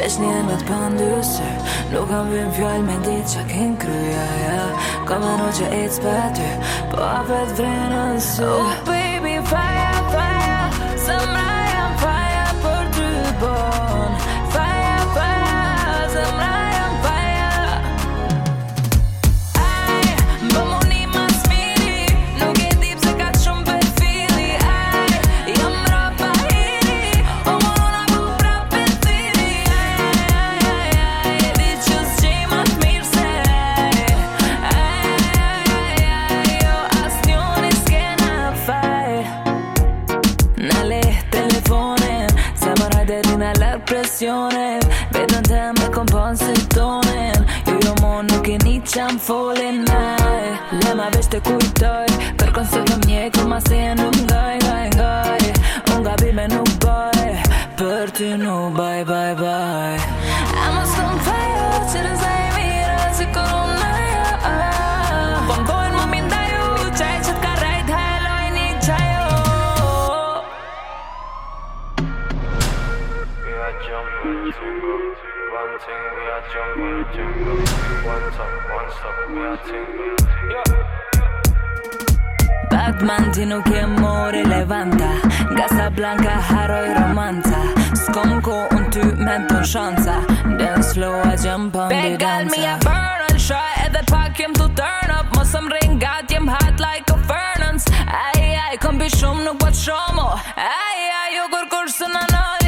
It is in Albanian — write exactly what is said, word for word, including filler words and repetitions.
Veç një emët për ndysë Nuk kam vim fjall me dit qa kin kryja ja. Kam menu që ec për ty Po apet vrenën sy Oh baby, fire, fire Zemra jam fire për ty bon Fire, fire Zemra jam fire Aj, më muni mas miri Nuk e di pse ka shumë për fili Aj, jam rapa hiri O mona ku prapë thiri Aj, aj, aj, aj Di që s'gjej ma t'mirë se Aj, aj, aj, aj Jo as njoni s'kena faj Nale telefonin Se më rajderi në lërë presionin Vetën të me kompon si tonin Jo jo mo nuk e një qam folin aj Le ma veç të kujtoj Kërkon se këm njekë ma se e nuk ngaj, ngaj, ngaj Unë gabime nuk baj Për ty nuk baj, baj, baj A mos kom fajo që në zaj mira Si kur unë na jo Po m'bojnë më mindaju Qaj që t'ka rejt hajloj një qajo We are jumping tingle One thing we are jumping tingle One top, one stop we are tingle Yeah Batman ti nuk je mori levanta Casablanca haroj romanca S'kom ko unë ty me ton shanca Dance flow a jump on the danza Got me a burn on shot Edhe pak jem to turn up Mos më ringat jem hot like a furnace Aj, aj, kom bi shumë nuk bat shumë Aj, aj, jo kur kur së në nëj